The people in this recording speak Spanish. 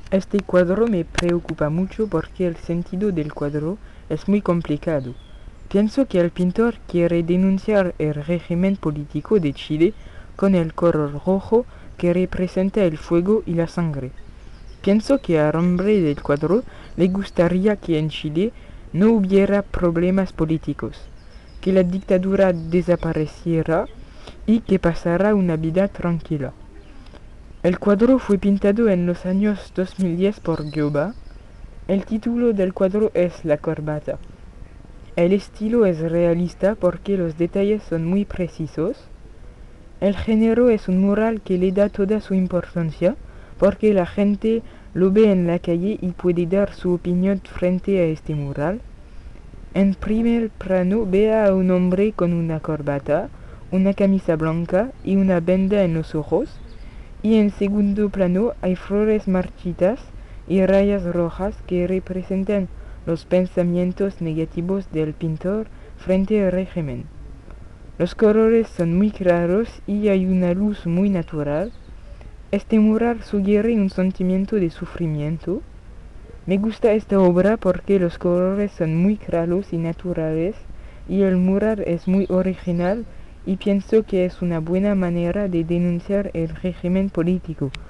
Este cuadro me preocupa mucho porque el sentido del cuadro es muy complicado. Pienso que el pintor quiere denunciar el régimen político de Chile con el color rojo que representa el fuego y la sangre. Pienso que al hombre del cuadro le gustaría que en Chile no hubiera problemas políticos, que la dictadura desapareciera y que pasara una vida tranquila. El cuadro fue pintado en los años 2010 por Gioba. El título del cuadro es La corbata. El estilo es realista porque los detalles son muy precisos. El género es un mural que le da toda su importancia porque la gente lo ve en la calle y puede dar su opinión frente a este mural. En primer plano ve a un hombre con una corbata, una camisa blanca y una venda en los ojos. Y en segundo plano hay flores marchitas y rayas rojas que representan los pensamientos negativos del pintor frente al régimen. Los colores son muy claros y hay una luz muy natural. Este mural sugiere un sentimiento de sufrimiento. Me gusta esta obra porque los colores son muy claros y naturales y el mural es muy original y pienso que es una buena manera de denunciar el régimen político.